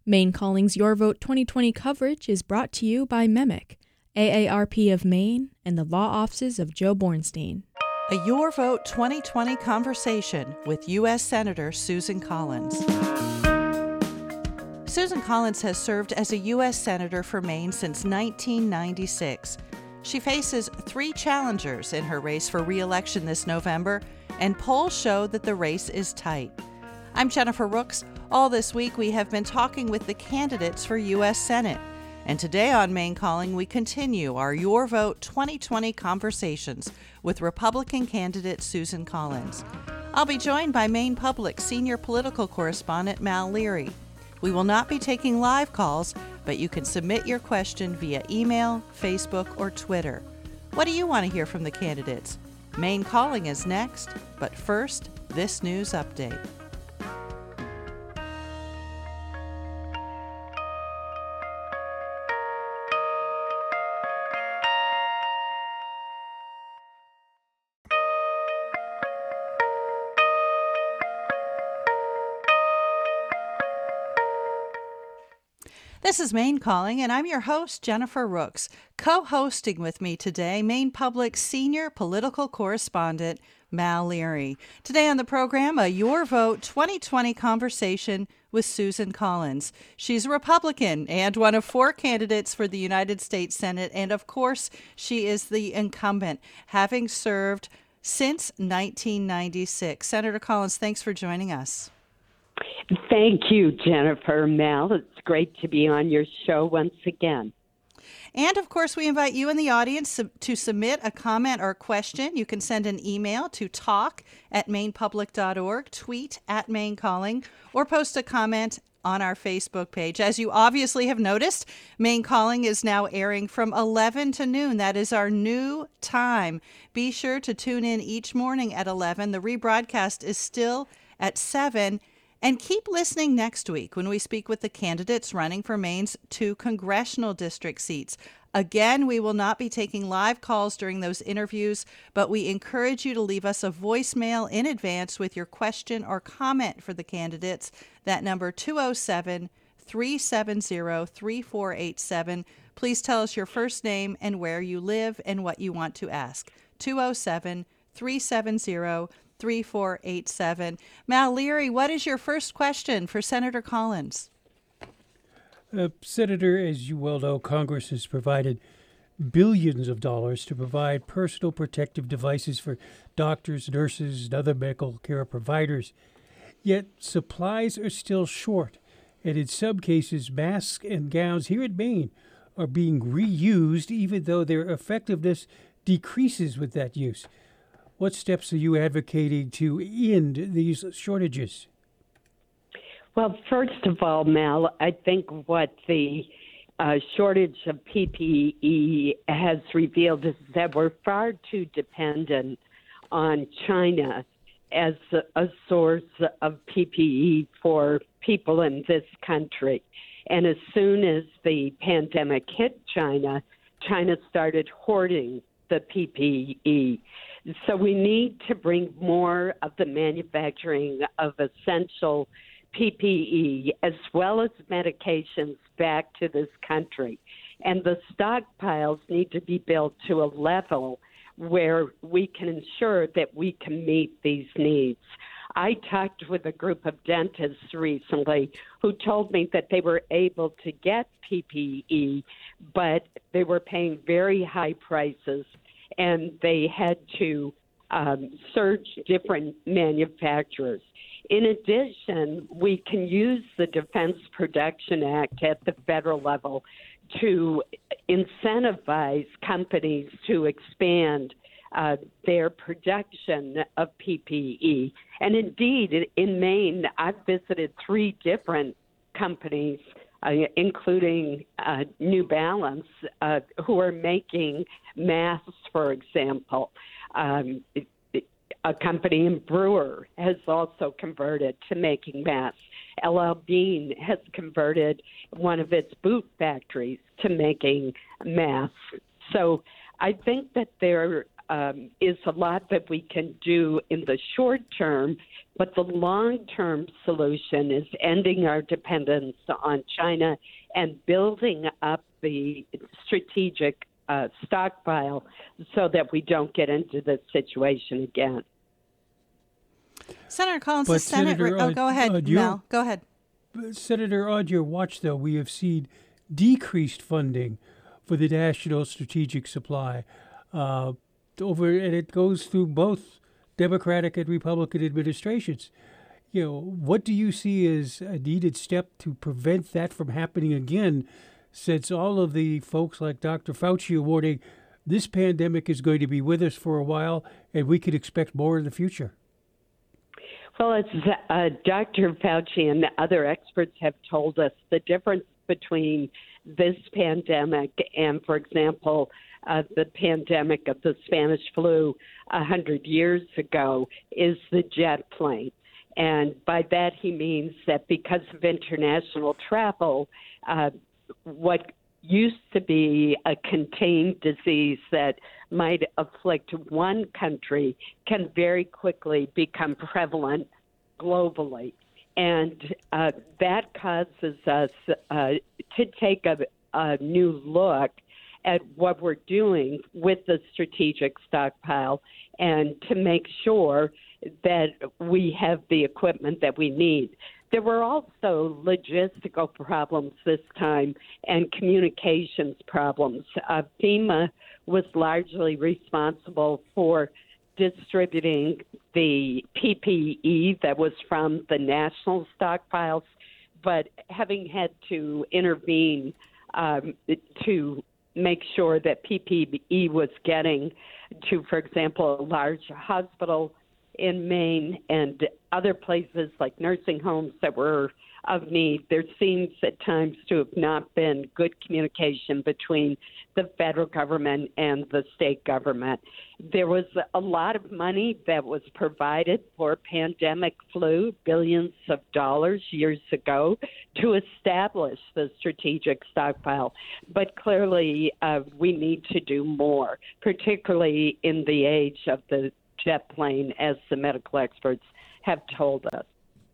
Maine Calling's Your Vote 2020 coverage is brought to you by MEMIC, AARP of Maine, and the law offices of Joe Bornstein. A Your Vote 2020 conversation with U.S. Senator Susan Collins. Susan Collins has served as a U.S. Senator for Maine since 1996. She faces 3 challengers in her race for re-election this November, and polls show that the race is tight. I'm Jennifer Rooks. All this week we have been talking with the candidates for U.S. Senate. And today on Maine Calling, we continue our Your Vote 2020 conversations with Republican candidate Susan Collins. I'll be joined by Maine Public senior political correspondent Mal Leary. We will not be taking live calls, but you can submit your question via email, Facebook, or Twitter. What do you want to hear from the candidates? Maine Calling is next, but first, this news update. This is Maine Calling, and I'm your host, Jennifer Rooks. Co-hosting with me today, Maine Public senior political correspondent Mal Leary. Today on the program, a Your Vote 2020 conversation with Susan Collins. She's a Republican and one of 4 candidates for the United States Senate, and of course, she is the incumbent, having served since 1996. Senator Collins, thanks for joining us. Thank you, Jennifer. Mal, it's great to be on your show once again. And, of course, we invite you in the audience to submit a comment or question. You can send an email to talk@mainepublic.org, tweet @MaineCalling, or post a comment on our Facebook page. As you obviously have noticed, Maine Calling is now airing from 11 to noon. That is our new time. Be sure to tune in each morning at 11. The rebroadcast is still at 7. And keep listening next week when we speak with the candidates running for Maine's 2 congressional district seats. Again, we will not be taking live calls during those interviews, but we encourage you to leave us a voicemail in advance with your question or comment for the candidates. That number, 207-370-3487. Please tell us your first name and where you live and what you want to ask. 207-370-3487. 3487. Mal Leary, what is your first question for Senator Collins? Senator, as you well know, Congress has provided billions of dollars to provide personal protective devices for doctors, nurses, and other medical care providers. Yet supplies are still short, and in some cases, masks and gowns here in Maine are being reused even though their effectiveness decreases with that use. What steps are you advocating to end these shortages? Well, first of all, Mal, I think what the shortage of PPE has revealed is that we're far too dependent on China as a source of PPE for people in this country. And as soon as the pandemic hit China, China started hoarding the PPE. So we need to bring more of the manufacturing of essential PPE as well as medications back to this country. And the stockpiles need to be built to a level where we can ensure that we can meet these needs. I talked with a group of dentists recently who told me that they were able to get PPE, but they were paying very high prices, and they had to search different manufacturers. In addition, we can use the Defense Production Act at the federal level to incentivize companies to expand their production of PPE. And indeed, in Maine, I've visited 3 different companies, including New Balance, who are making masks, for example. A company in Brewer has also converted to making masks. LL Bean has converted one of its boot factories to making masks. So I think that there is a lot that we can do in the short term, but the long-term solution is ending our dependence on China and building up the strategic stockpile so that we don't get into this situation again. Senator Collins, but the Senate... Senator, go ahead, Mel. Go ahead. Senator, on your watch, though, we have seen decreased funding for the National Strategic Supply and it goes through both Democratic and Republican administrations. What do you see as a needed step to prevent that from happening again, since all of the folks like Dr. Fauci are warning this pandemic is going to be with us for a while and we could expect more in the future? Well, as Dr. Fauci and other experts have told us, the difference between this pandemic and, for example, the pandemic of the Spanish flu 100 years ago is the jet plane. And by that he means that because of international travel, what used to be a contained disease that might afflict one country can very quickly become prevalent globally. And that causes us to take a new look at what we're doing with the strategic stockpile and to make sure that we have the equipment that we need. There were also logistical problems this time and communications problems. FEMA was largely responsible for distributing the PPE that was from the national stockpiles, but having had to intervene to make sure that PPE was getting to, for example, a large hospital in Maine and other places like nursing homes that were of need. There seems at times to have not been good communication between the federal government and the state government. There was a lot of money that was provided for pandemic flu, billions of dollars years ago, to establish the strategic stockpile. But clearly we need to do more, particularly in the age of the jet plane, as the medical experts have told us.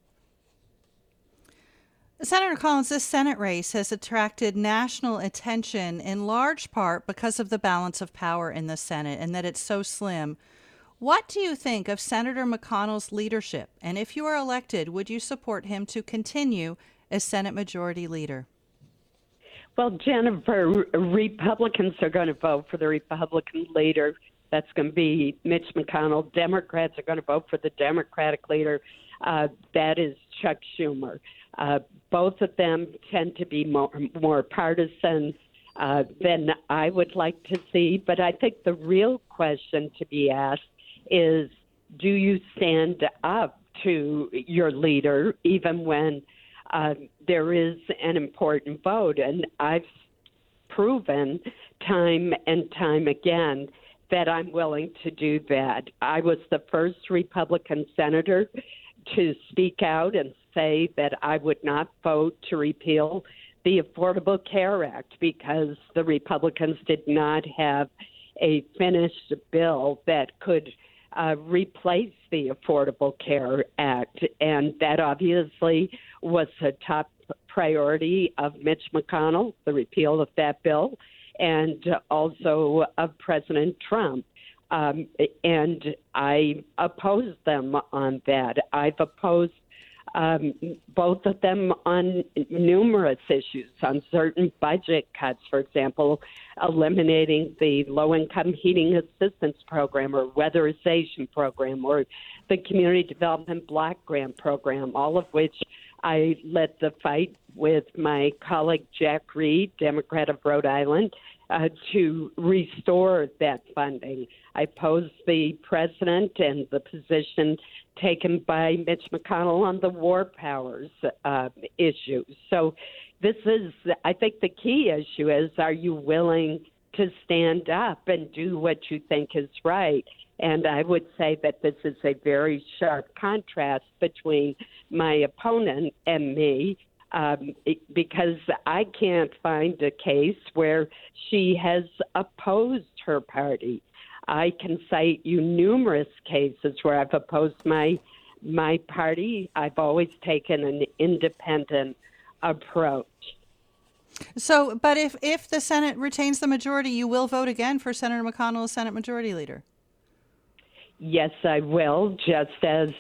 Senator Collins, this Senate race has attracted national attention in large part because of the balance of power in the Senate and that it's so slim. What do you think of Senator McConnell's leadership? And if you are elected, would you support him to continue as Senate Majority Leader? Well, Jennifer, Republicans are going to vote for the Republican leader. That's going to be Mitch McConnell. Democrats are going to vote for the Democratic leader. That is Chuck Schumer. Both of them tend to be more partisan than I would like to see. But I think the real question to be asked is, do you stand up to your leader even when there is an important vote? And I've proven time and time again that I'm willing to do that. I was the first Republican senator to speak out and say that I would not vote to repeal the Affordable Care Act because the Republicans did not have a finished bill that could replace the Affordable Care Act. And that obviously was a top priority of Mitch McConnell, the repeal of that bill, and also of President Trump. And I opposed them on that. I've opposed both of them on numerous issues, on certain budget cuts, for example, eliminating the low-income heating assistance program or weatherization program or the community development block grant program, all of which I led the fight with my colleague Jack Reed, Democrat of Rhode Island, to restore that funding. I opposed the president and the position taken by Mitch McConnell on the war powers issue. So this is, I think the key issue is, are you willing to stand up and do what you think is right? And I would say that this is a very sharp contrast between my opponent and me, because I can't find a case where she has opposed her party. I can cite you numerous cases where I've opposed my party. I've always taken an independent approach. So, but if the Senate retains the majority, you will vote again for Senator McConnell as Senate Majority Leader? Yes, I will, just as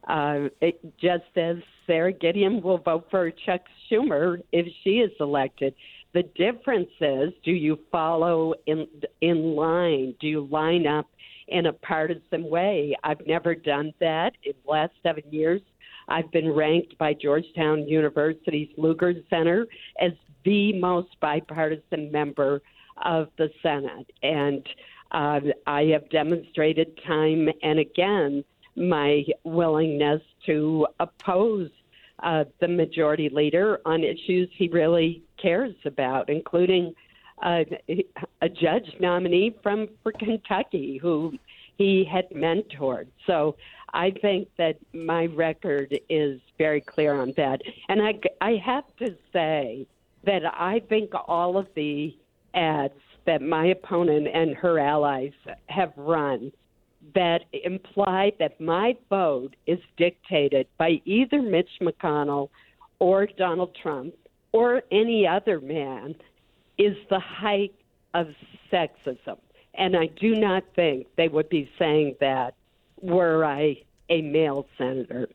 Sarah Gideon will vote for Chuck Schumer if she is elected. The difference is, do you follow in line? Do you line up in a partisan way? I've never done that. In the last 7 years, I've been ranked by Georgetown University's Lugar Center as the most bipartisan member of the Senate. And I have demonstrated time and again my willingness to oppose the majority leader on issues he really cares about, including a judge nominee for Kentucky who he had mentored. So I think that my record is very clear on that. And I have to say that I think all of the ads that my opponent and her allies have run that imply that my vote is dictated by either Mitch McConnell or Donald Trump or any other man is the height of sexism. And I do not think they would be saying that were I a male senator.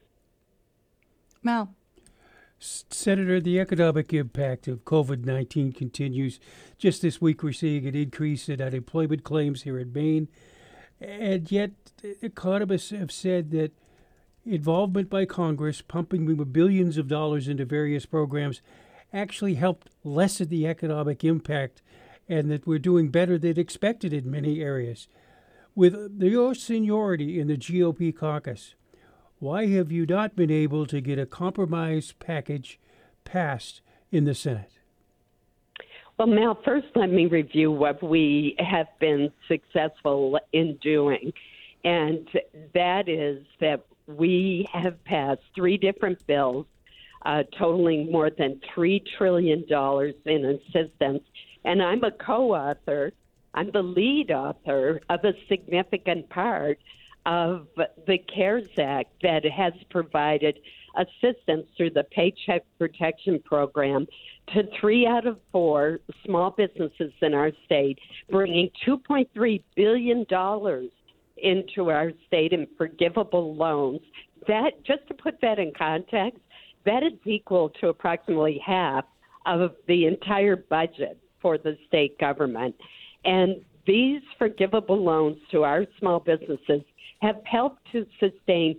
Mal. Senator, the economic impact of COVID-19 continues. Just this week, we're seeing an increase in unemployment claims here in Maine. And yet, economists have said that involvement by Congress, pumping billions of dollars into various programs, actually helped lessen the economic impact, and that we're doing better than expected in many areas. With your seniority in the GOP caucus, why have you not been able to get a compromise package passed in the Senate? Well, Mal, first let me review what we have been successful in doing. And that is that we have passed 3 different bills totaling more than $3 trillion in assistance. And I'm a co-author. I'm the lead author of a significant part of the CARES Act that has provided assistance through the Paycheck Protection Program to 3 out of 4 small businesses in our state, bringing $2.3 billion into our state in forgivable loans. That, just to put that in context, that is equal to approximately half of the entire budget for the state government. And these forgivable loans to our small businesses have helped to sustain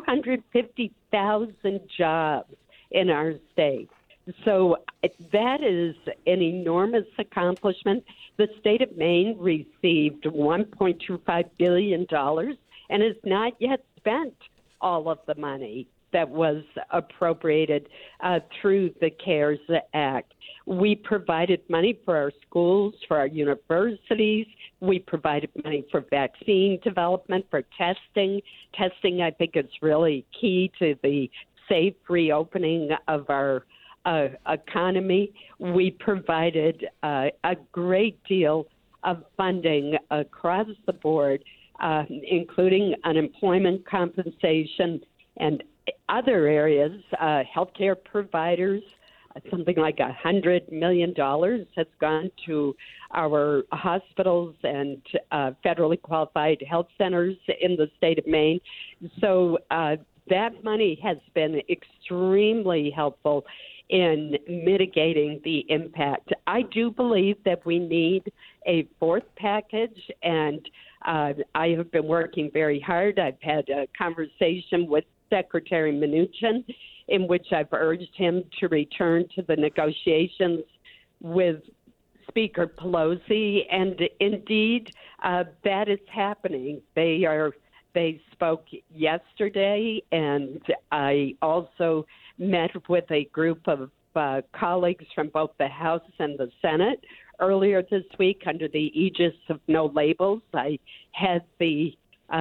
250,000 jobs in our state. So that is an enormous accomplishment. The state of Maine received $1.25 billion and has not yet spent all of the money that was appropriated through the CARES Act. We provided money for our schools, for our universities. We provided money for vaccine development, for testing. Testing, I think, is really key to the safe reopening of our economy. We provided a great deal of funding across the board, including unemployment compensation and other areas, healthcare providers. Something like $100 million has gone to our hospitals and federally qualified health centers in the state of Maine. So that money has been extremely helpful in mitigating the impact. I do believe that we need a 4th package, and I have been working very hard. I've had a conversation with Secretary Mnuchin in which I've urged him to return to the negotiations with Speaker Pelosi, and indeed that is happening. They spoke yesterday, and I also met with a group of colleagues from both the House and the Senate earlier this week under the aegis of No Labels. I had the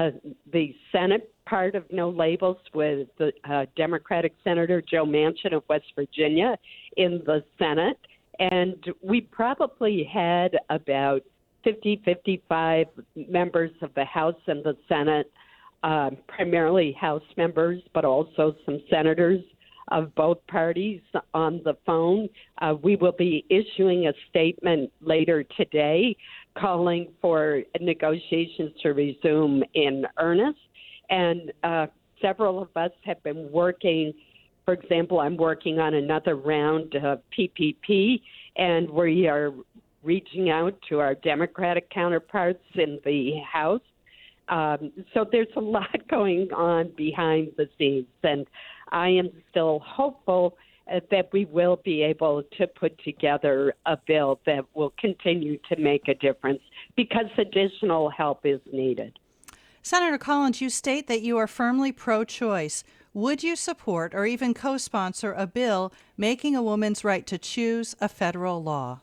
Senate part of No Labels with the Democratic Senator Joe Manchin of West Virginia in the Senate, and we probably had about 55 members of the House and the Senate, primarily House members, but also some senators of both parties on the phone. We will be issuing a statement later today calling for negotiations to resume in earnest. And several of us have been working. For example, I'm working on another round of PPP, and we are reaching out to our Democratic counterparts in the House. So there's a lot going on behind the scenes, and I am still hopeful that we will be able to put together a bill that will continue to make a difference because additional help is needed. Senator Collins, you state that you are firmly pro-choice. Would you support or even co-sponsor a bill making a woman's right to choose a federal law?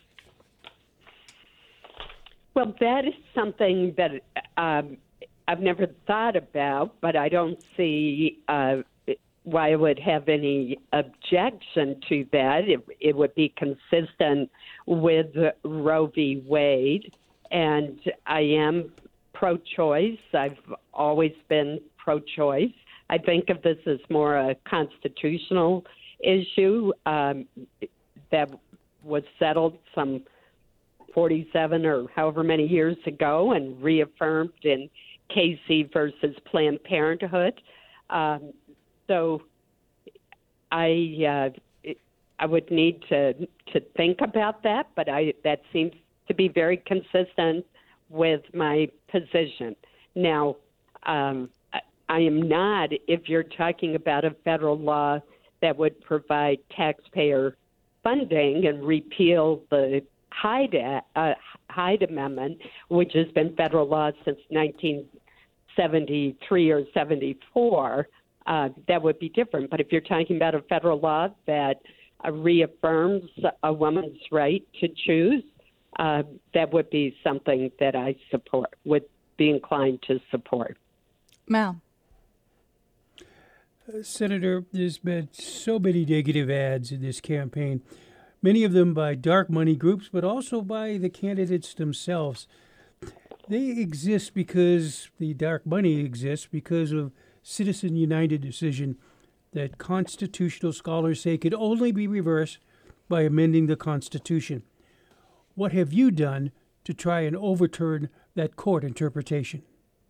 Well, that is something that I've never thought about, but I don't see why I would have any objection to that. It would be consistent with Roe v. Wade, and I am pro-choice. I've always been pro-choice. I think of this as more a constitutional issue that was settled some 47 or however many years ago and reaffirmed in Casey versus Planned Parenthood. So I would need to think about that, but that seems to be very consistent with my position. Now, I am not, if you're talking about a federal law that would provide taxpayer funding and repeal the Hyde Amendment, which has been federal law since 1973 or 74, that would be different. But if you're talking about a federal law that reaffirms a woman's right to choose, that would be something that I would be inclined to support. Mal. Senator, there's been so many negative ads in this campaign, many of them by dark money groups, but also by the candidates themselves. They exist because the dark money exists because of Citizen United decision that constitutional scholars say could only be reversed by amending the Constitution. What have you done to try and overturn that court interpretation?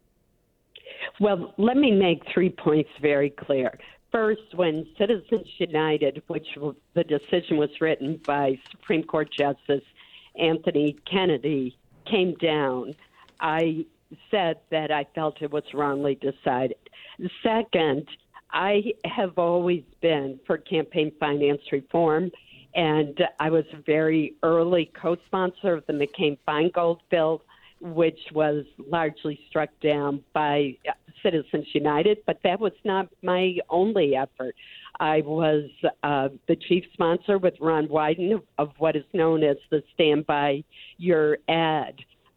Well, let me make 3 points very clear. First, when Citizens United, which the decision was written by Supreme Court Justice Anthony Kennedy, came down, I said that I felt it was wrongly decided. Second, I have always been for campaign finance reform, and I was a very early co-sponsor of the McCain-Feingold bill, which was largely struck down by Citizens United, but that was not my only effort. I was the chief sponsor with Ron Wyden of what is known as the Stand By Your Ad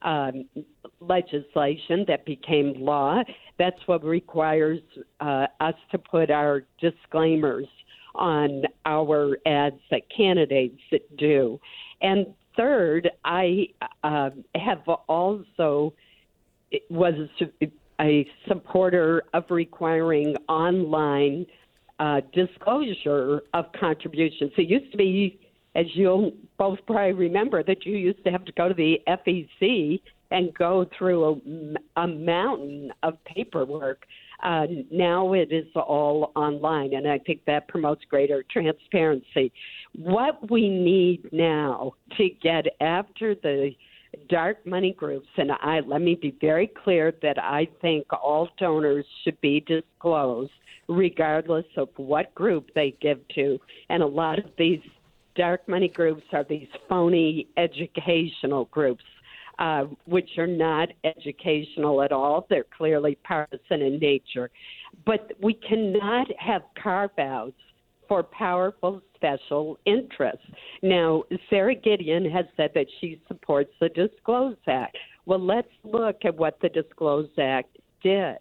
legislation that became law. That's what requires us to put our disclaimers on our ads that candidates do. And third, I have also was a supporter of requiring online disclosure of contributions. It used to be, as you'll both probably remember, that you used to have to go to the FEC and go through a mountain of paperwork. Now it is all online, and I think that promotes greater transparency. What we need now to get after the dark money groups, and let me be very clear that I think all donors should be disclosed regardless of what group they give to. And a lot of these dark money groups are these phony educational groups, which are not educational at all. They're clearly partisan in nature. But we cannot have carve-outs for powerful special interests. Now, Sarah Gideon has said that she supports the Disclose Act. Well, let's look at what the Disclose Act did.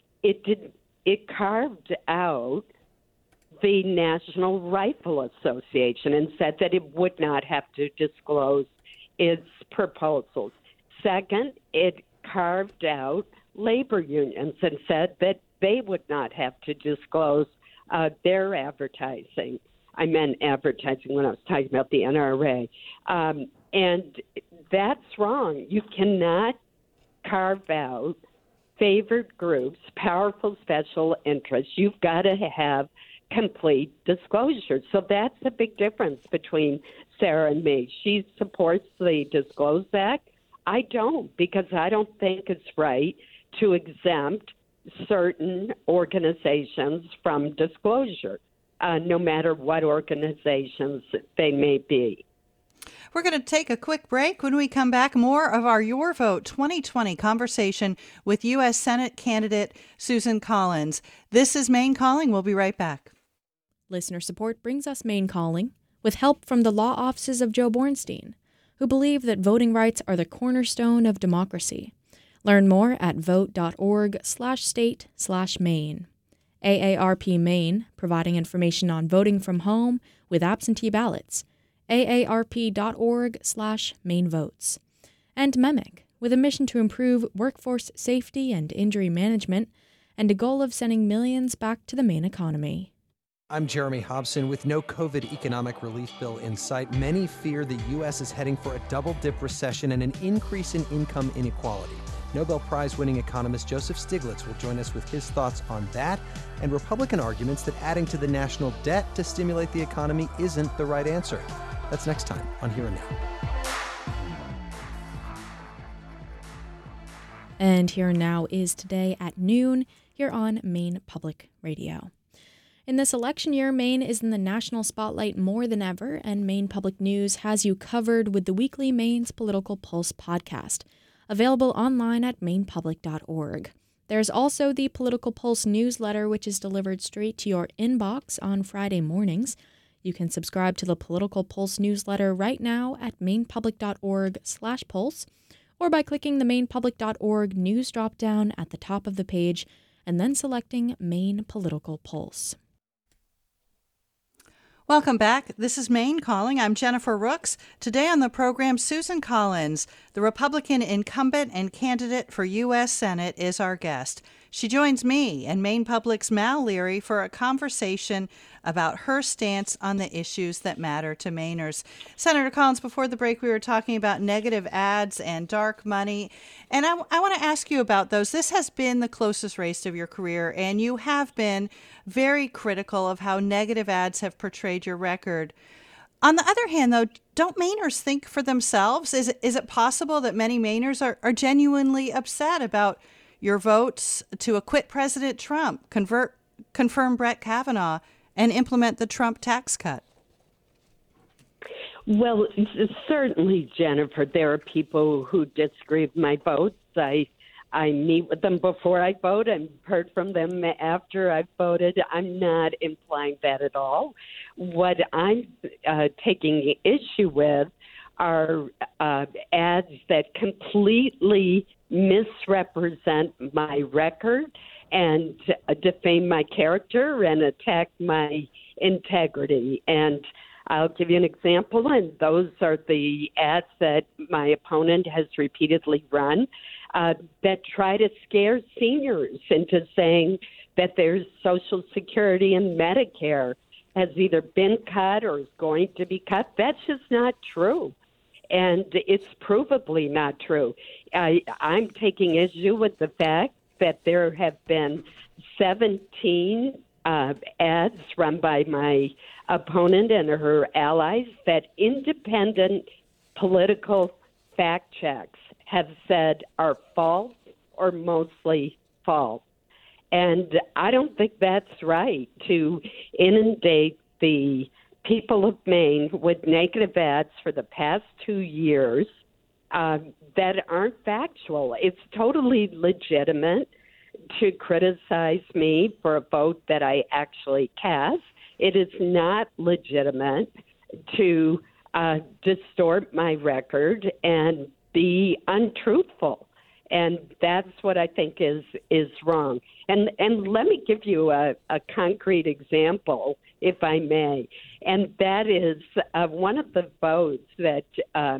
It carved out the National Rifle Association and said that it would not have to disclose its proposals. Second, it carved out labor unions and said that they would not have to disclose their advertising. I meant advertising when I was talking about the NRA. And that's wrong. You cannot carve out favored groups, powerful special interests. You've got to have complete disclosure. So that's a big difference between Sarah and me. She supports the Disclose Act. I don't, because I don't think it's right to exempt certain organizations from disclosure, no matter what organizations they may be. We're going to take a quick break. When we come back, more of our Your Vote 2020 conversation with U.S. Senate candidate Susan Collins. This is Maine Calling. We'll be right back. Listener support brings us Maine Calling, with help from the law offices of Joe Bornstein, who believe that voting rights are the cornerstone of democracy. Learn more at vote.org/state/Maine. AARP Maine, providing information on voting from home with absentee ballots. aarp.org/MaineVotes. And MEMIC, with a mission to improve workforce safety and injury management, and a goal of sending millions back to the Maine economy. I'm Jeremy Hobson. With no COVID economic relief bill in sight, many fear the U.S. is heading for a double-dip recession and an increase in income inequality. Nobel Prize-winning economist Joseph Stiglitz will join us with his thoughts on that and Republican arguments that adding to the national debt to stimulate the economy isn't the right answer. That's next time on Here and Now. And Here and Now is today at noon here on Maine Public Radio. In this election year, Maine is in the national spotlight more than ever, and Maine Public News has you covered with the weekly Maine's Political Pulse podcast, available online at mainepublic.org. There's also the Political Pulse newsletter, which is delivered straight to your inbox on Friday mornings. You can subscribe to the Political Pulse newsletter right now at mainepublic.org/pulse, or by clicking the mainepublic.org news drop-down at the top of the page and then selecting Maine Political Pulse. Welcome back. This is Maine Calling. I'm Jennifer Rooks. Today on the program, Susan Collins, the Republican incumbent and candidate for U.S. Senate, is our guest. She joins me and Maine Public's Mal Leary for a conversation about her stance on the issues that matter to Mainers. Senator Collins, before the break, we were talking about negative ads and dark money, and I want to ask you about those. This has been the closest race of your career, and you have been very critical of how negative ads have portrayed your record. On the other hand, though, don't Mainers think for themselves? Is it possible that many Mainers are genuinely upset about your votes to acquit President Trump, confirm Brett Kavanaugh, and implement the Trump tax cut? Well, certainly, Jennifer, there are people who disagree with my votes. I meet with them before I vote and heard from them after I voted. I'm not implying that at all. What I'm taking issue with are ads that completely misrepresent my record and defame my character and attack my integrity. And I'll give you an example, and those are the ads that my opponent has repeatedly run that try to scare seniors into saying that their Social Security and Medicare has either been cut or is going to be cut. That's just not true. And it's provably not true. I'm taking issue with the fact that there have been 17 ads run by my opponent and her allies that independent political fact checks have said are false or mostly false. And I don't think that's right to inundate the people of Maine with negative ads for the past 2 years that aren't factual. It's totally legitimate to criticize me for a vote that I actually cast. It is not legitimate to distort my record and be untruthful. And that's what I think is wrong. And let me give you a concrete example, if I may. And that is one of the votes that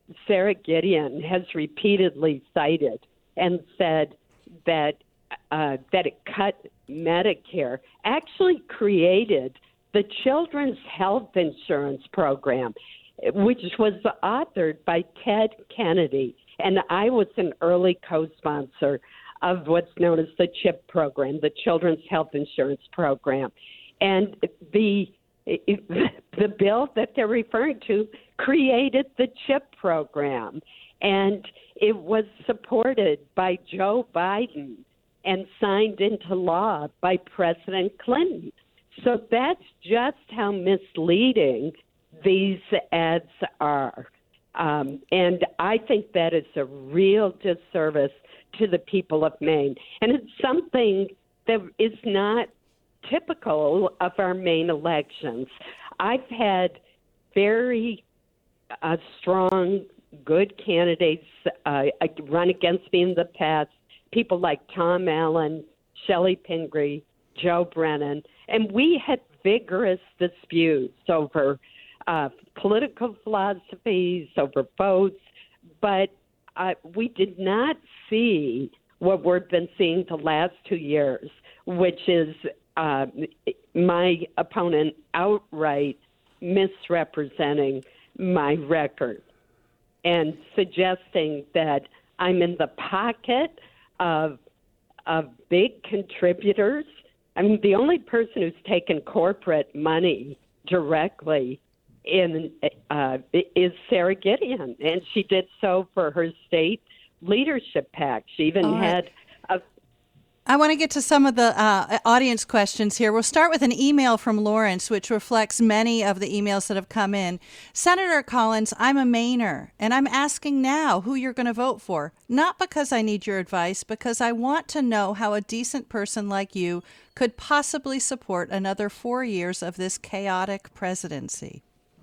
Sarah Gideon has repeatedly cited and said that it cut Medicare actually created the Children's Health Insurance Program, which was authored by Ted Kennedy. And I was an early co-sponsor of what's known as the CHIP program, the Children's Health Insurance Program. And the bill that they're referring to created the CHIP program. And it was supported by Joe Biden and signed into law by President Clinton. So that's just how misleading these ads are. And I think that is a real disservice to the people of Maine. And it's something that is not typical of our Maine elections. I've had very strong, good candidates run against me in the past, people like Tom Allen, Shelley Pingree, Joe Brennan, and we had vigorous disputes over political philosophies, over votes, but we did not see what we've been seeing the last 2 years, which is my opponent outright misrepresenting my record and suggesting that I'm in the pocket of big contributors. I mean, the only person who's taken corporate money directly is Sarah Gideon, and she did so for her state leadership PAC. She even had a... I want to get to some of the audience questions here. We'll start with an email from Lawrence, which reflects many of the emails that have come in. Senator Collins, I'm a Mainer, and I'm asking now who you're going to vote for. Not because I need your advice, because I want to know how a decent person like you could possibly support another 4 years of this chaotic presidency.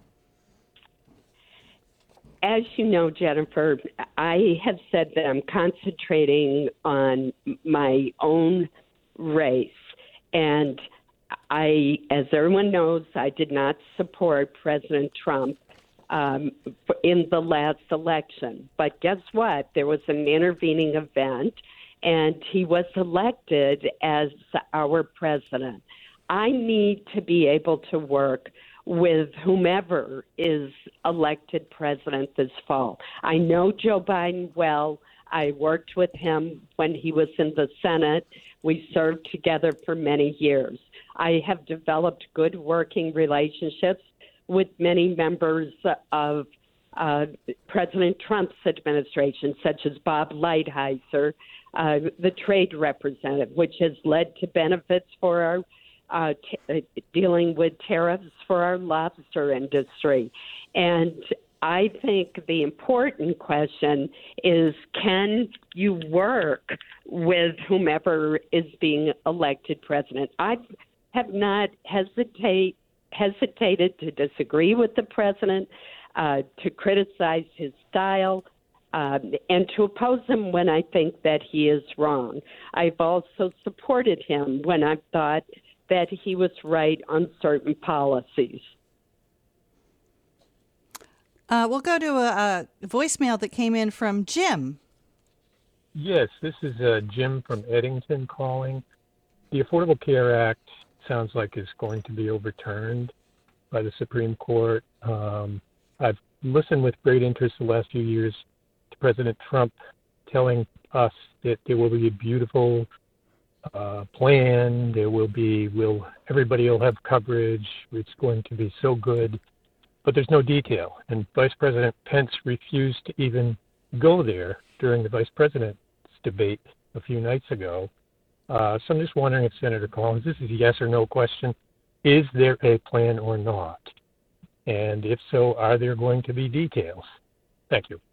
As you know, Jennifer, I have said that I'm concentrating on my own race. And as everyone knows, I did not support President Trump in the last election. But guess what? There was an intervening event, and he was elected as our president. I need to be able to work with whomever is elected president this fall. I know Joe Biden well. I worked with him when he was in the Senate. We served together for many years. I have developed good working relationships with many members of President Trump's administration, such as Bob Lighthizer, the trade representative, which has led to benefits for our dealing with tariffs for our lobster industry. And I think the important question is, can you work with whomever is being elected president? I have not hesitated to disagree with the president, to criticize his style, and to oppose him when I think that he is wrong. I've also supported him when I've thought that he was right on certain policies. We'll go to a voicemail that came in from Jim. Yes, this is Jim from Eddington calling. The Affordable Care Act sounds like it's going to be overturned by the Supreme Court. I've listened with great interest the last few years to President Trump telling us that there will be a beautiful plan. Everybody will have coverage. It's going to be so good, but there's no detail. And Vice President Pence refused to even go there during the Vice President's debate a few nights ago. So I'm just wondering if Senator Collins, this is a yes or no question, is there a plan or not? And if so, are there going to be details? Thank you.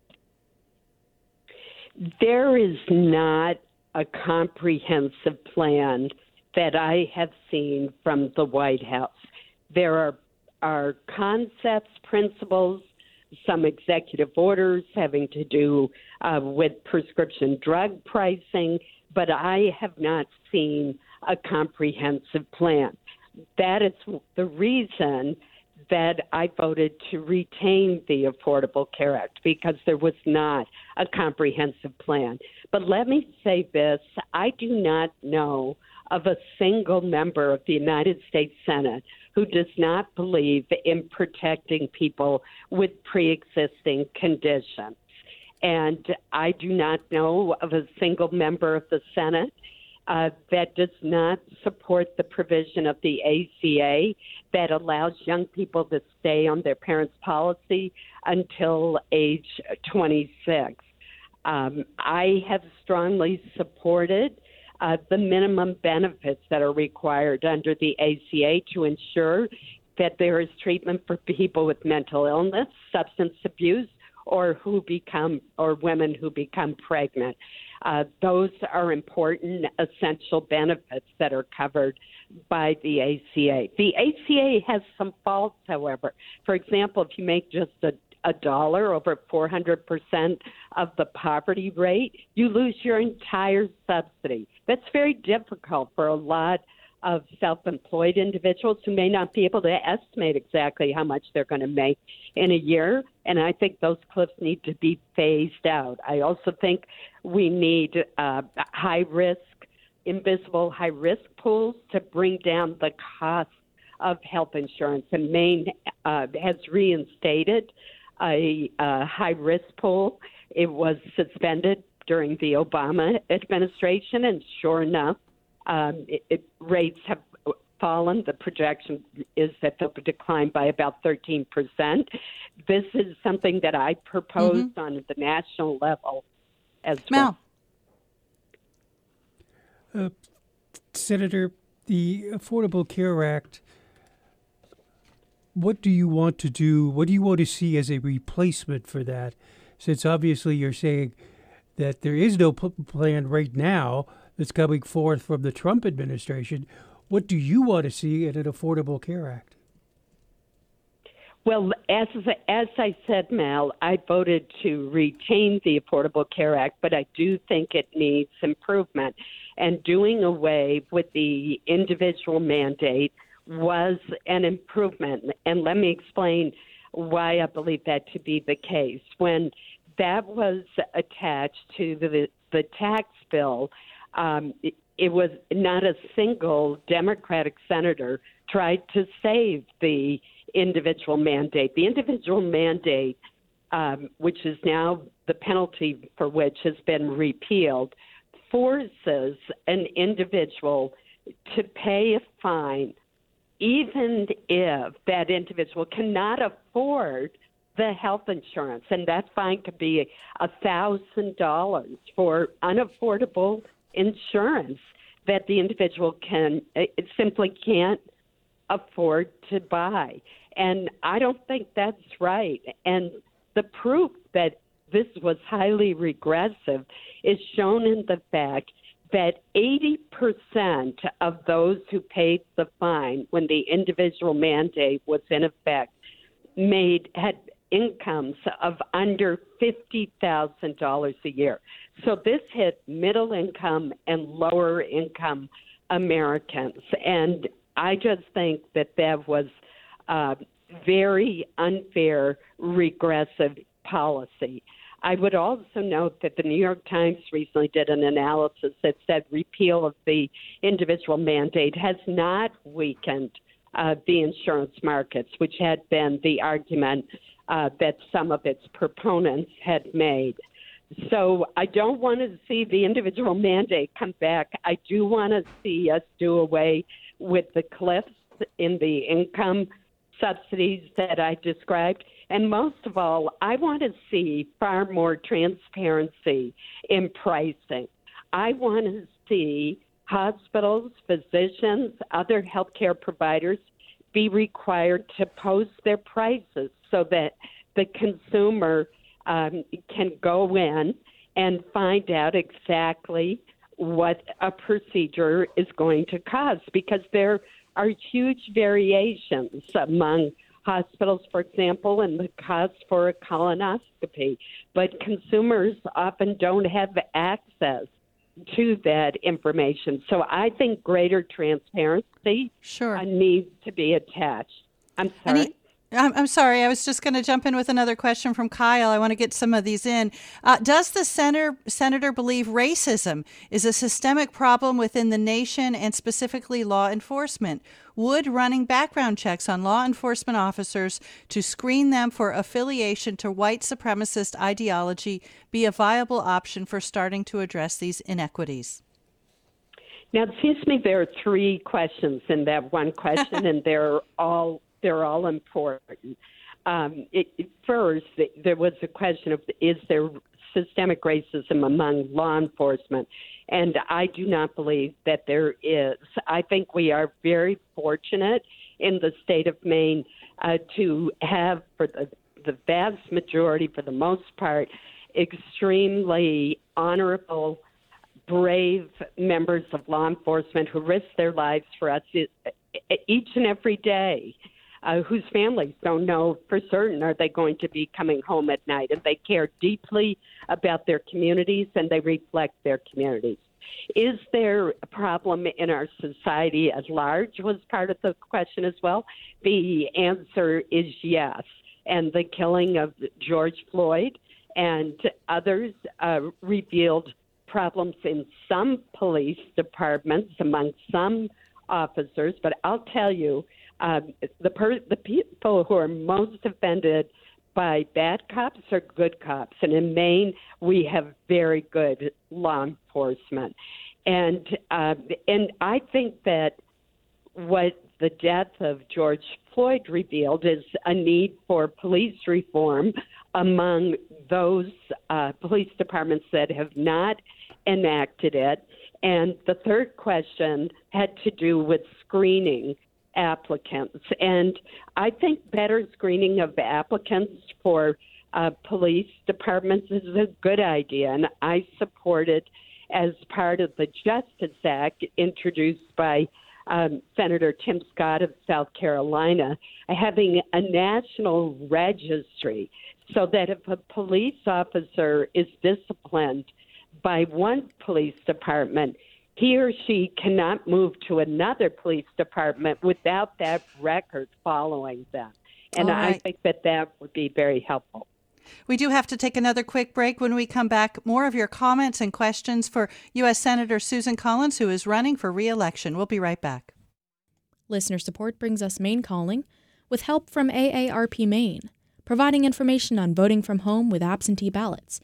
There is not a comprehensive plan that I have seen from the White House. There are concepts, principles, some executive orders having to do with prescription drug pricing, but I have not seen a comprehensive plan. That is the reason that I voted to retain the Affordable Care Act because there was not a comprehensive plan. But let me say this, I do not know of a single member of the United States Senate who does not believe in protecting people with pre-existing conditions. And I do not know of a single member of the Senate that does not support the provision of the ACA that allows young people to stay on their parents' policy until age 26. I have strongly supported the minimum benefits that are required under the ACA to ensure that there is treatment for people with mental illness, substance abuse, or women who become pregnant. Those are important, essential benefits that are covered by the ACA. The ACA has some faults, however. For example, if you make just a dollar over 400% of the poverty rate, you lose your entire subsidy. That's very difficult for a lot of self-employed individuals who may not be able to estimate exactly how much they're going to make in a year. And I think those cliffs need to be phased out. I also think we need invisible high-risk pools to bring down the cost of health insurance. And Maine has reinstated a high-risk pool. It was suspended during the Obama administration, and sure enough, rates have fallen. The projection is that they'll decline by about 13%. This is something that I proposed on the national level as well. Senator, the Affordable Care Act, what do you want to do? What do you want to see as a replacement for that? Since obviously you're saying that there is no plan right now that's coming forth from the Trump administration. What do you want to see in an Affordable Care Act? Well, as I said, Mal, I voted to retain the Affordable Care Act, but I do think it needs improvement. And doing away with the individual mandate was an improvement. And let me explain why I believe that to be the case. When that was attached to the tax bill, it was not a single Democratic senator tried to save the individual mandate. The individual mandate, which is now the penalty for which has been repealed, forces an individual to pay a fine even if that individual cannot afford the health insurance. And that fine could be $1,000 for unaffordable insurance that the individual simply can't afford to buy. And I don't think that's right. And the proof that this was highly regressive is shown in the fact that 80% of those who paid the fine when the individual mandate was in effect had incomes of under $50,000 a year. So this hit middle income and lower income Americans. And I just think that was very unfair, regressive policy. I would also note that the New York Times recently did an analysis that said repeal of the individual mandate has not weakened the insurance markets, which had been the argument that some of its proponents had made. So I don't want to see the individual mandate come back. I do want to see us do away with the cliffs in the income subsidies that I described. And most of all, I want to see far more transparency in pricing. I want to see hospitals, physicians, other healthcare providers be required to post their prices so that the consumer can go in and find out exactly what a procedure is going to cost, because there are huge variations among hospitals, for example, and the cost for a colonoscopy. But consumers often don't have access to that information. So I think greater transparency needs to be attached. I'm sorry. I'm sorry. I was just going to jump in with another question from Kyle. I want to get some of these in. Does the senator believe racism is a systemic problem within the nation and specifically law enforcement? Would running background checks on law enforcement officers to screen them for affiliation to white supremacist ideology be a viable option for starting to address these inequities? Now, it seems to me there are three questions in that one question, and they're all important. First, there was a question of, is there systemic racism among law enforcement? And I do not believe that there is. I think we are very fortunate in the state of Maine to have, for the vast majority, for the most part, extremely honorable, brave members of law enforcement who risk their lives for us each and every day. Whose families don't know for certain are they going to be coming home at night, and they care deeply about their communities and they reflect their communities. Is there a problem in our society at large was part of the question as well. The answer is yes. And the killing of George Floyd and others revealed problems in some police departments among some officers. But I'll tell you, the people who are most offended by bad cops are good cops. And in Maine, we have very good law enforcement. And I think that what the death of George Floyd revealed is a need for police reform among those police departments that have not enacted it. And the third question had to do with screening applicants. And I think better screening of applicants for police departments is a good idea. And I support it as part of the Justice Act introduced by Senator Tim Scott of South Carolina, having a national registry so that if a police officer is disciplined by one police department, he or she cannot move to another police department without that record following them. And right. I think that would be very helpful. We do have to take another quick break. When we come back, more of your comments and questions for U.S. Senator Susan Collins, who is running for re-election. We'll be right back. Listener support brings us Maine Calling, with help from AARP Maine, providing information on voting from home with absentee ballots.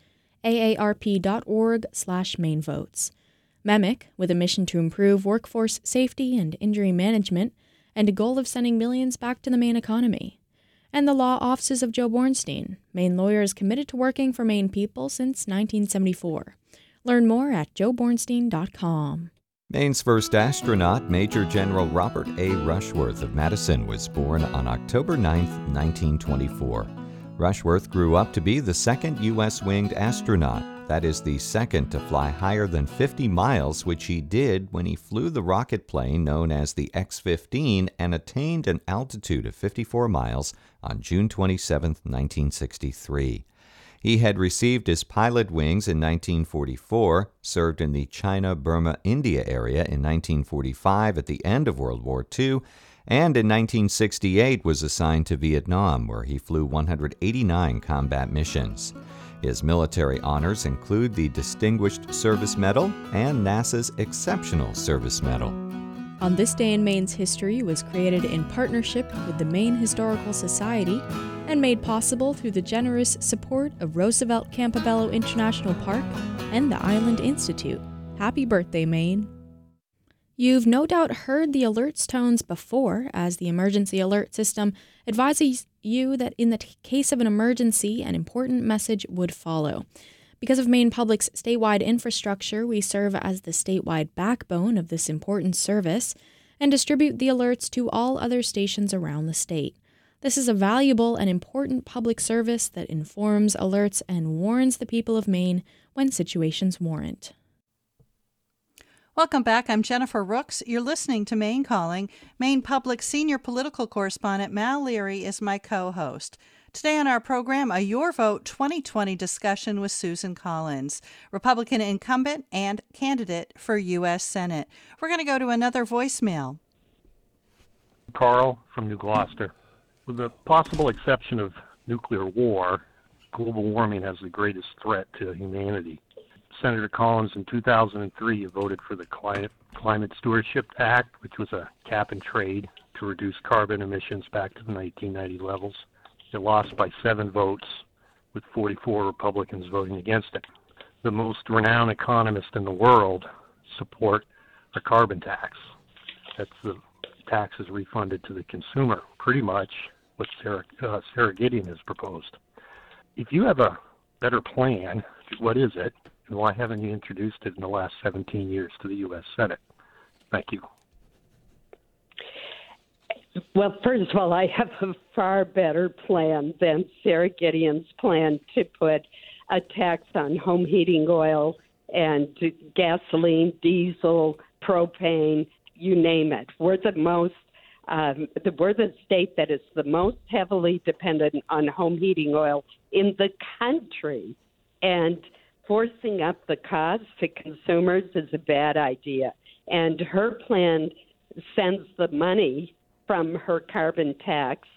aarp.org/MaineVotes. MEMIC, with a mission to improve workforce safety and injury management, and a goal of sending millions back to the Maine economy. And the law offices of Joe Bornstein, Maine lawyers committed to working for Maine people since 1974. Learn more at joebornstein.com. Maine's first astronaut, Major General Robert A. Rushworth of Madison, was born on October 9, 1924. Rushworth grew up to be the second U.S. winged astronaut. That is the second to fly higher than 50 miles, which he did when he flew the rocket plane known as the X-15 and attained an altitude of 54 miles on June 27, 1963. He had received his pilot wings in 1944, served in the China-Burma-India area in 1945 at the end of World War II, and in 1968 was assigned to Vietnam, where he flew 189 combat missions. His military honors include the Distinguished Service Medal and NASA's Exceptional Service Medal. On This Day in Maine's History was created in partnership with the Maine Historical Society and made possible through the generous support of Roosevelt Campobello International Park and the Island Institute. Happy birthday, Maine! You've no doubt heard the alerts tones before, as the emergency alert system advises you that in the case of an emergency, an important message would follow. Because of Maine Public's statewide infrastructure, we serve as the statewide backbone of this important service and distribute the alerts to all other stations around the state. This is a valuable and important public service that informs, alerts, and warns the people of Maine when situations warrant. Welcome back. I'm Jennifer Rooks. You're listening to Maine Calling. Maine Public senior political correspondent Mal Leary is my co-host. Today on our program, a Your Vote 2020 discussion with Susan Collins, Republican incumbent and candidate for U.S. Senate. We're going to go to another voicemail. Carl from New Gloucester. With the possible exception of nuclear war, global warming has the greatest threat to humanity. Senator Collins in 2003 voted for the Climate Stewardship Act, which was a cap and trade to reduce carbon emissions back to the 1990 levels. It lost by 7 votes, with 44 Republicans voting against it. The most renowned economists in the world support a carbon tax. That's the taxes refunded to the consumer, pretty much what Sarah Gideon has proposed. If you have a better plan, what is it, and why haven't you introduced it in the last 17 years to the U.S. Senate? Thank you. Well, first of all, I have a far better plan than Sarah Gideon's plan to put a tax on home heating oil and gasoline, diesel, propane, you name it. We're the state that is the most heavily dependent on home heating oil in the country, and forcing up the cost to consumers is a bad idea. And her plan sends the money from her carbon tax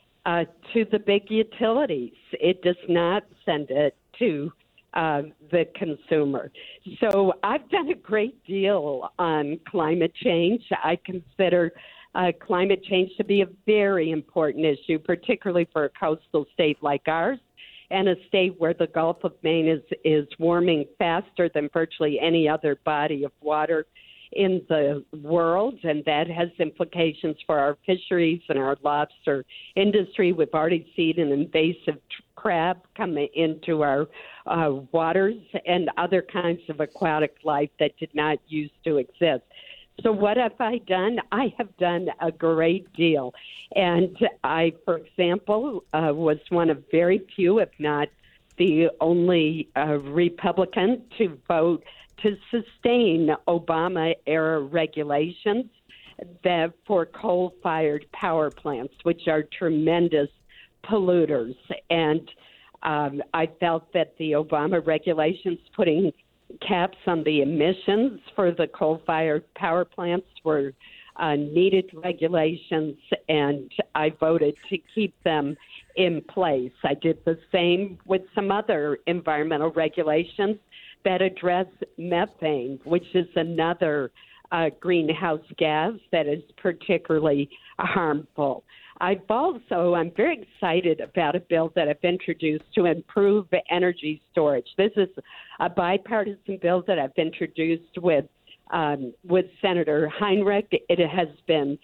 to the big utilities. It does not send it to the consumer. So I've done a great deal on climate change. I consider climate change to be a very important issue, particularly for a coastal state like ours, and a state where the Gulf of Maine is warming faster than virtually any other body of water in the world, and that has implications for our fisheries and our lobster industry. We've already seen an invasive crab come into our waters and other kinds of aquatic life that did not used to exist. So what have I done? I have done a great deal. And I, for example, was one of very few, if not the only Republican to vote to sustain Obama-era regulations that for coal-fired power plants, which are tremendous polluters. And I felt that the Obama regulations putting caps on the emissions for the coal-fired power plants were needed regulations, and I voted to keep them in place. I did the same with some other environmental regulations that address methane, which is another greenhouse gas that is particularly harmful. I'm very excited about a bill that I've introduced to improve energy storage. This is a bipartisan bill that I've introduced with Senator Heinrich. It has been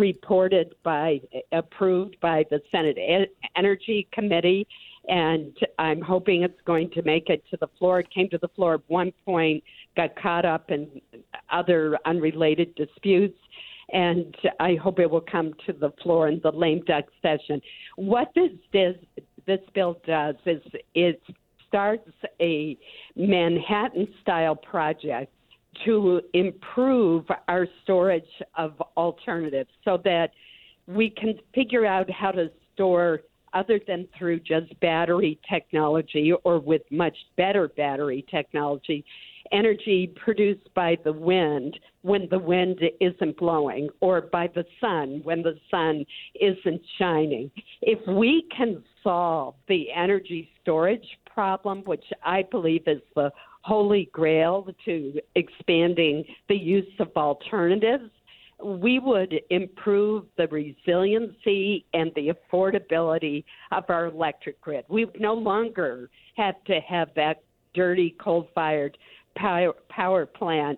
approved by the Senate Energy Committee, and I'm hoping it's going to make it to the floor. It came to the floor at one point, got caught up in other unrelated disputes, and I hope it will come to the floor in the lame duck session. What this bill does is it starts a Manhattan-style project to improve our storage of alternatives so that we can figure out how to store, other than through just battery technology or with much better battery technology, energy produced by the wind when the wind isn't blowing, or by the sun when the sun isn't shining. If we can solve the energy storage problem, which I believe is the holy grail to expanding the use of alternatives, we would improve the resiliency and the affordability of our electric grid. We no longer have to have that dirty coal-fired power plant.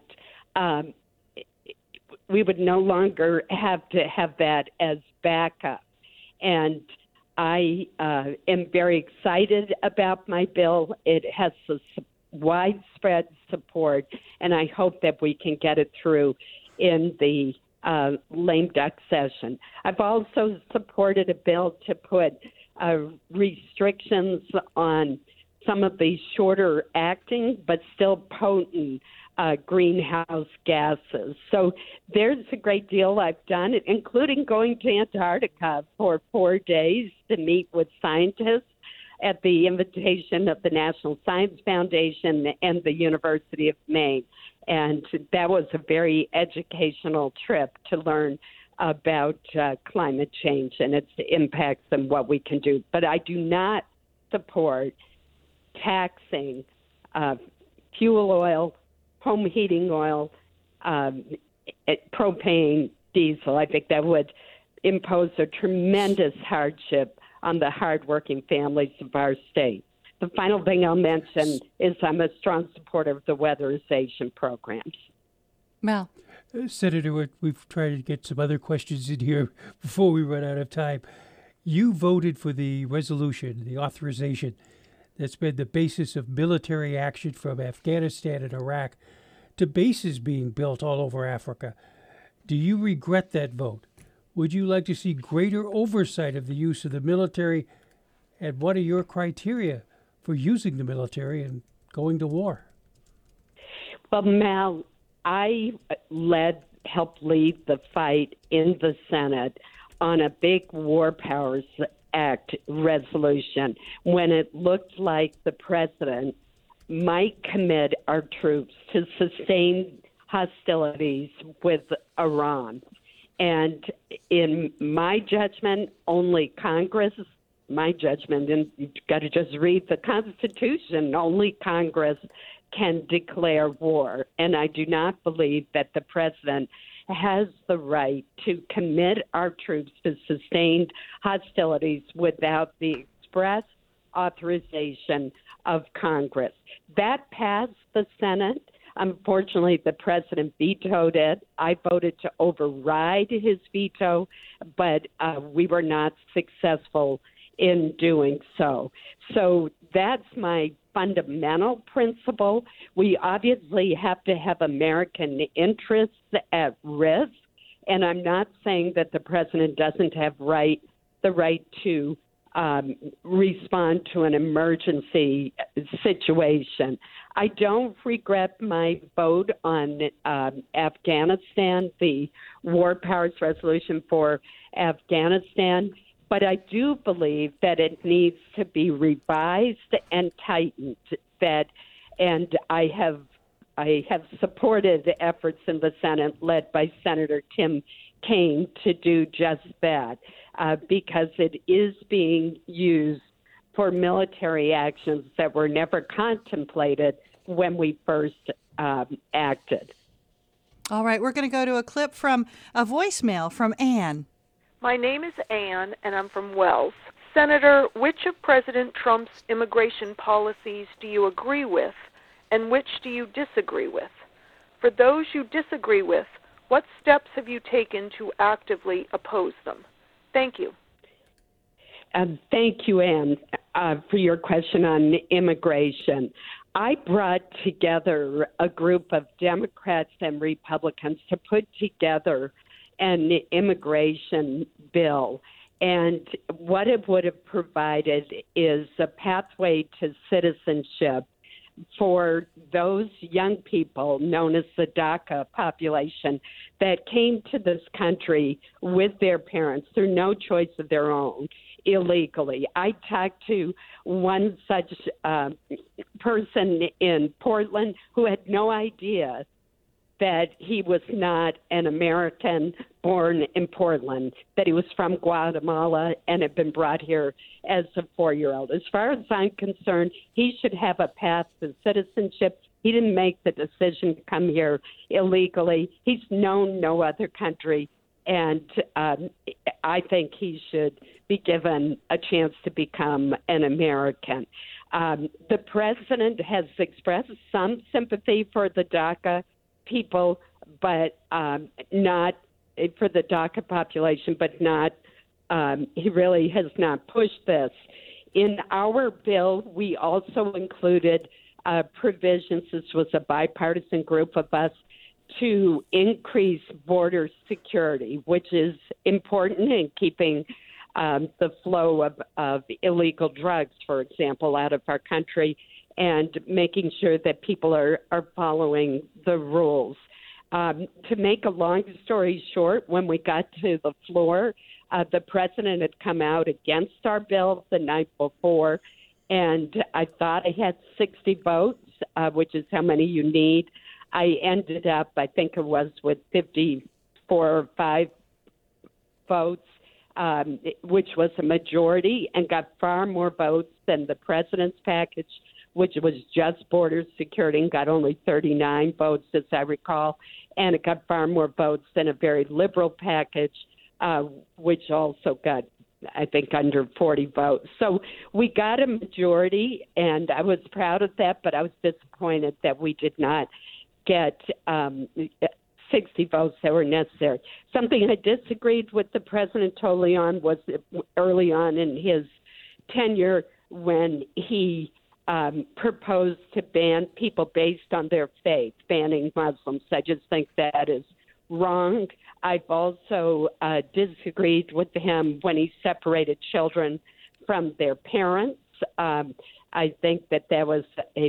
We would no longer have to have that as backup. And I am very excited about my bill. It has widespread support, and I hope that we can get it through in the lame duck session. I've also supported a bill to put restrictions on some of the shorter acting but still potent greenhouse gases. So there's a great deal I've done, including going to Antarctica for 4 days to meet with scientists at the invitation of the National Science Foundation and the University of Maine. And that was a very educational trip to learn about climate change and its impacts and what we can do. But I do not support taxing fuel oil, home heating oil, propane, diesel. I think that would impose a tremendous hardship on the hardworking families of our state. The final thing I'll mention is I'm a strong supporter of the weatherization programs. Mel. Senator, we've tried to get some other questions in here before we run out of time. You voted for the resolution, the authorization that's been the basis of military action from Afghanistan and Iraq to bases being built all over Africa. Do you regret that vote? Would you like to see greater oversight of the use of the military? And what are your criteria for using the military and going to war? Well, Mal, I helped lead the fight in the Senate on a big War Powers Act resolution when it looked like the president might commit our troops to sustain hostilities with Iran. And in my judgment, only Congress, and you've got to just read the Constitution, only Congress can declare war. And I do not believe that the president has the right to commit our troops to sustained hostilities without the express authorization of Congress. That passed the Senate. Unfortunately, the president vetoed it. I voted to override his veto, but we were not successful in doing so. So that's my fundamental principle. We obviously have to have American interests at risk, and I'm not saying that the president doesn't have the right to respond to an emergency situation. I don't regret my vote on Afghanistan, the War Powers Resolution for Afghanistan, but I do believe that it needs to be revised and tightened. And I have supported the efforts in the Senate led by Senator Tim Kaine to do just that, because it is being used for military actions that were never contemplated when we first acted. All right, we're going to go to a clip from a voicemail from Ann. My name is Ann, and I'm from Wells. Senator, which of President Trump's immigration policies do you agree with, and which do you disagree with? For those you disagree with, what steps have you taken to actively oppose them? Thank you. Thank you, Ann, for your question on immigration. I brought together a group of Democrats and Republicans to put together an immigration bill. And what it would have provided is a pathway to citizenship for those young people known as the DACA population that came to this country with their parents through no choice of their own illegally. I talked to one such person in Portland who had no idea that he was not an American born in Portland, that he was from Guatemala and had been brought here as a 4-year-old. As far as I'm concerned, he should have a path to citizenship. He didn't make the decision to come here illegally. He's known no other country, and I think he should be given a chance to become an American. The president has expressed some sympathy for the DACA people, but not for the DACA population, but not, he really has not pushed this. In our bill, we also included provisions, this was a bipartisan group of us, to increase border security, which is important in keeping the flow of illegal drugs, for example, out of our country, and making sure that people are following the rules. To make a long story short, when we got to the floor, the president had come out against our bill the night before, and I thought I had 60 votes, which is how many you need. I ended up, I think it was with 54 or 5 votes, which was a majority, and got far more votes than the president's package, which was just border security, and got only 39 votes, as I recall. And it got far more votes than a very liberal package, which also got, I think, under 40 votes. So we got a majority, and I was proud of that, but I was disappointed that we did not get 60 votes that were necessary. Something I disagreed with the president totally on was early on in his tenure when he proposed to ban people based on their faith, banning Muslims. I just think that is wrong. I've also disagreed with him when he separated children from their parents. I think that was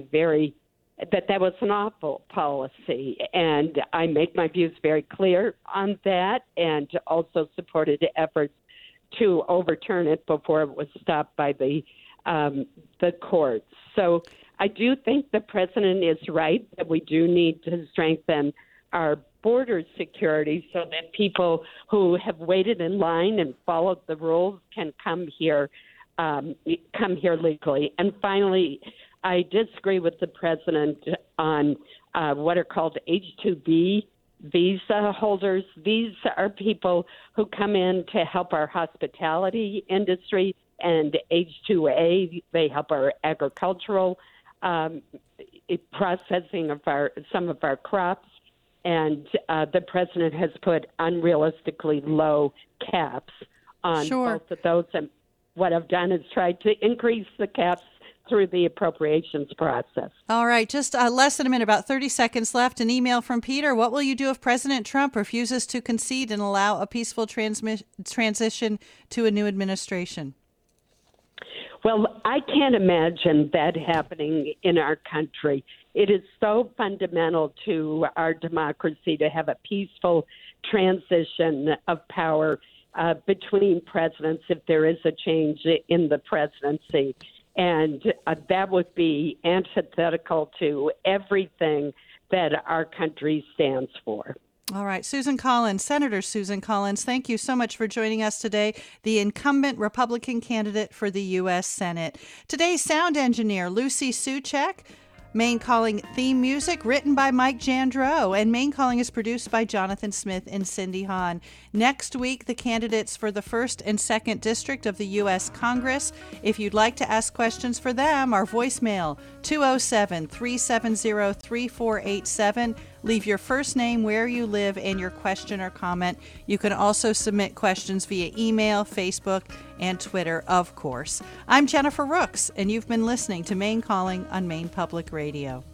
an awful policy, and I make my views very clear on that, and also supported efforts to overturn it before it was stopped by the courts. So I do think the president is right that we do need to strengthen our border security so that people who have waited in line and followed the rules can come here legally. And finally, I disagree with the president on what are called H-2B visa holders. These are people who come in to help our hospitality industry, and H-2A, they help our agricultural processing of some of our crops. And the president has put unrealistically low caps on both of those. And what I've done is tried to increase the caps through the appropriations process. All right, just less than a minute, about 30 seconds left. An email from Peter. What will you do if President Trump refuses to concede and allow a peaceful transition to a new administration? Well, I can't imagine that happening in our country. It is so fundamental to our democracy to have a peaceful transition of power between presidents if there is a change in the presidency. And that would be antithetical to everything that our country stands for. All right. Susan Collins, Senator Susan Collins, thank you so much for joining us today, the incumbent Republican candidate for the U.S. Senate. Today's sound engineer, Lucy Suchek. Maine Calling theme music written by Mike Jandreau, and Maine Calling is produced by Jonathan Smith and Cindy Hahn. Next week, the candidates for the 1st and 2nd District of the U.S. Congress. If you'd like to ask questions for them, our voicemail, 207-370-3487. Leave your first name, where you live, and your question or comment. You can also submit questions via email, Facebook, and Twitter, of course. I'm Jennifer Rooks, and you've been listening to Maine Calling on Maine Public Radio.